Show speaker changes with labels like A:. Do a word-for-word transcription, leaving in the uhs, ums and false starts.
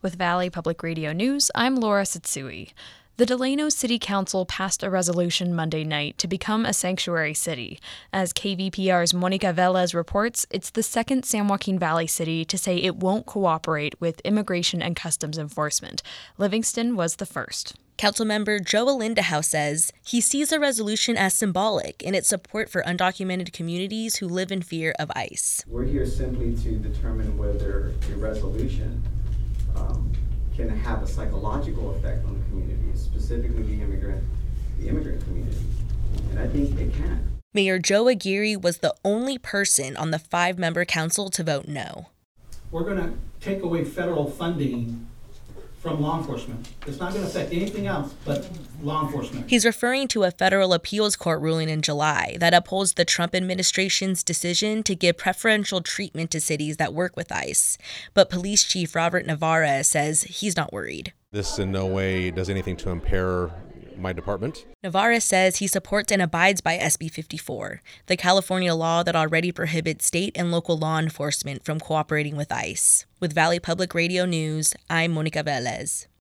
A: With Valley Public Radio News, I'm Laura Satsui. The Delano City Council passed a resolution Monday night to become a sanctuary city. As K V P R's Monica Velez reports, it's the second San Joaquin Valley city to say it won't cooperate with immigration and customs enforcement. Livingston was the first.
B: Councilmember Joe Alindahouse says he sees the resolution as symbolic in its support for undocumented communities who live in fear of ICE.
C: We're here simply to determine whether a resolution um, can have a psychological effect on the community, specifically the immigrant, the immigrant community, and I think it can.
B: Mayor Joe Aguirre was the only person on the five-member council to vote no.
D: We're going to take away federal funding from law enforcement. It's not going to affect anything else but law enforcement.
B: He's referring to a federal appeals court ruling in July that upholds the Trump administration's decision to give preferential treatment to cities that work with ICE. But Police Chief Robert Navarra says he's not worried.
E: This in no way does anything to impair my department.
B: Navarra says he supports and abides by S B fifty-four, the California law that already prohibits state and local law enforcement from cooperating with ICE. With Valley Public Radio News, I'm Monica Velez.